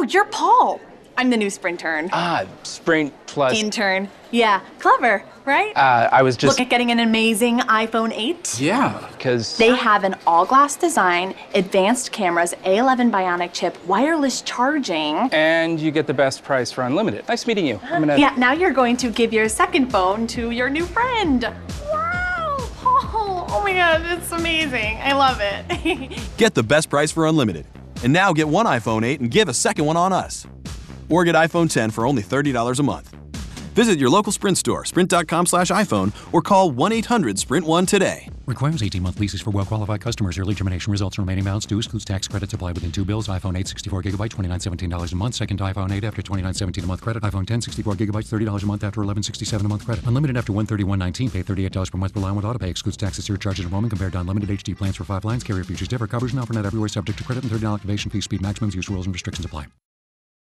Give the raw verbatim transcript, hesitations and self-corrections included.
you're Paul. I'm the new Sprintern. Ah, Sprint Plus. Intern. Yeah, clever, right? Uh, I was just... Look at getting an amazing iPhone eight. Yeah, because... They have an all-glass design, advanced cameras, A eleven Bionic chip, wireless charging. And you get the best price for unlimited. Nice meeting you. I'm gonna... Yeah, now you're going to give your second phone to your new friend. Wow, Paul. Oh my God, it's amazing. I love it. Get the best price for unlimited. And now get one iPhone eight and give a second one on us. Or get iPhone ten for only thirty dollars a month. Visit your local Sprint store, sprint.com slash iPhone, or call one eight hundred sprint one today. Requires eighteen-month leases for well-qualified customers. Early termination results in remaining balance due. Excludes tax credits applied within two bills. iPhone eight, sixty-four gigabyte, twenty-nine seventeen dollars a month. Second iPhone eight after twenty-nine seventeen a month credit. iPhone ten, sixty-four gigabytes, thirty dollars a month after eleven sixty-seven a month credit. Unlimited after one thirty-one nineteen. Pay thirty-eight dollars per month per line with autopay. Excludes taxes, surcharges, and roaming compared to unlimited H D plans for five lines. Carrier features differ. Coverage not for net everywhere subject to credit and thirty dollars activation fee. Speed maximums. Use rules and restrictions apply.